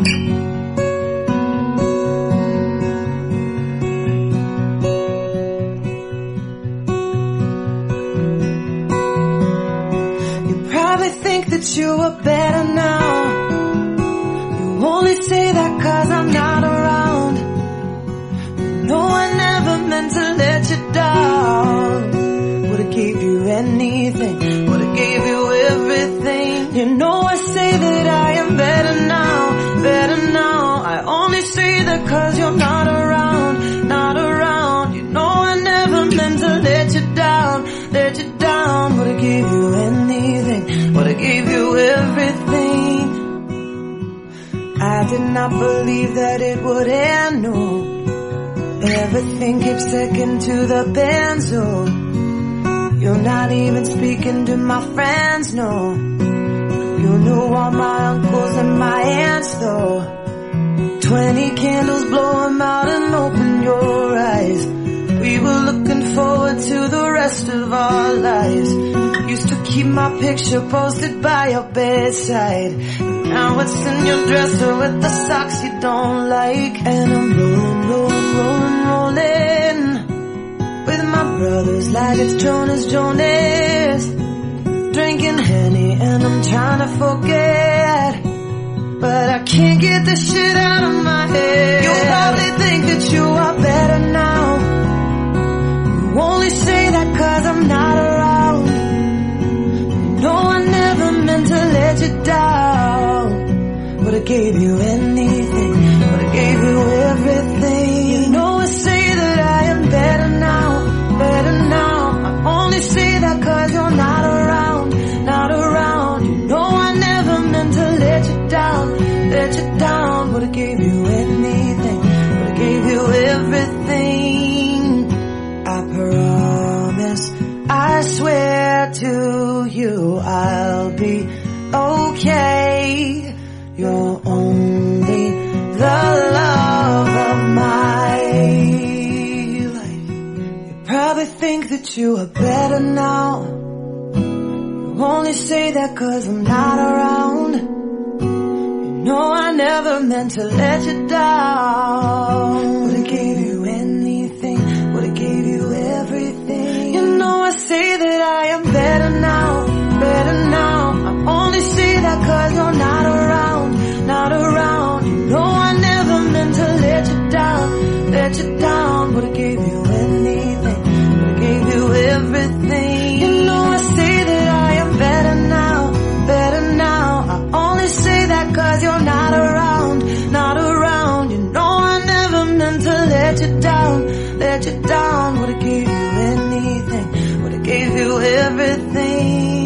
Probably think that you are better now. You only say that 'cause I'm not around. You know I never meant to let you down. Would've gave you anything, would've gave you everything. You know I say that I am better now, better now. I only say that 'cause you're not around, not around. You know I never meant to let you down, let you down. Would've gave you anything, would've gave you everything. I did not believe that it would end, no. Everything keeps second to the benzo. You're not even speaking to my friends, no. You knew all my uncles and my aunts, though. 20 candles, blow 'em out and open your eyes. We were looking forward to the rest of our lives. Used to keep my picture posted by your bedside. Now it's in your dresser with the socks you don't like. And I'm rolling, rolling, rolling, rolling with my brothers like it's Jonas Jonas. Drinking Henny and I'm trying to forget, but I can't get this shit out of my head. You probably think that you are better now. You only say that 'cause I'm not around. No, I never meant to let you down. Would've gave you anything, would've gave you everything. You know I say that I am better now, better now. I only say that 'cause you're not around, not around. You know I never meant to let you down, let you down. Would've gave you anything, would've gave you everything. I promise, I swear to you I'll be okay. You're only the love of my life. You probably think that you are better now. You only say that 'cause I'm not around. You know I never meant to let you down. Would've gave you anything, would've gave you everything. You know I say that I am better now, better now. I only say that 'cause you're not around, not around. You know I never meant to let you down, let you down. Would've gave you anything, would've gave you everything. You know I say that I am better now, better now. I only say that 'cause you're not around, not around. You know I never meant to let you down, let you down. Would've gave you anything, would've gave you everything.